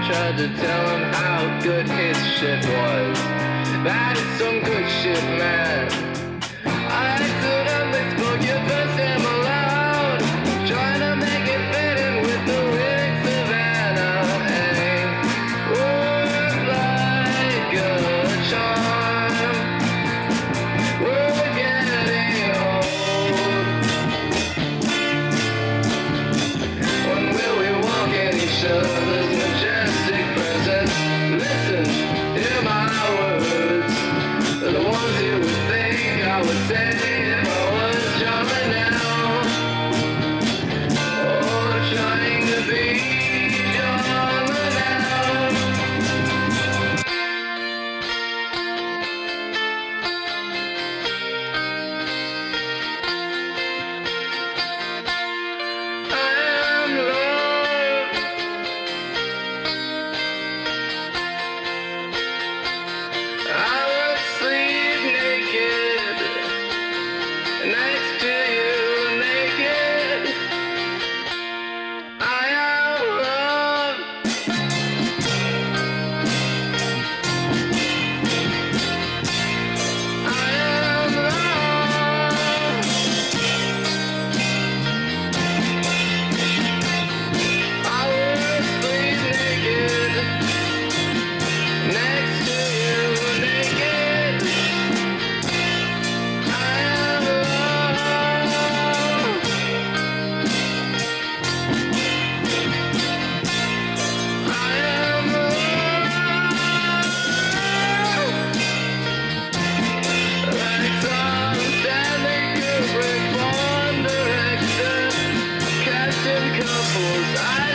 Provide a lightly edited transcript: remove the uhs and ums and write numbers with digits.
tried to tell him how good his shit was. That is some good shit, man. I accidentally spoke your first name aloud, trying to make it fit in with the lyrics of Anna. Ain't work like a charm. We're getting old. When will we walk in each other's majestic presence? Listen, hear my words, the ones you would think I would say if I was drunk now. Oh, trying to be drunk now. I am love. I would sleep naked next to you, naked. I am love. I am love. I would sleep naked next to you, naked. I am love. I am love. Like some Stanley Kubrick, Bond director, casting couples. I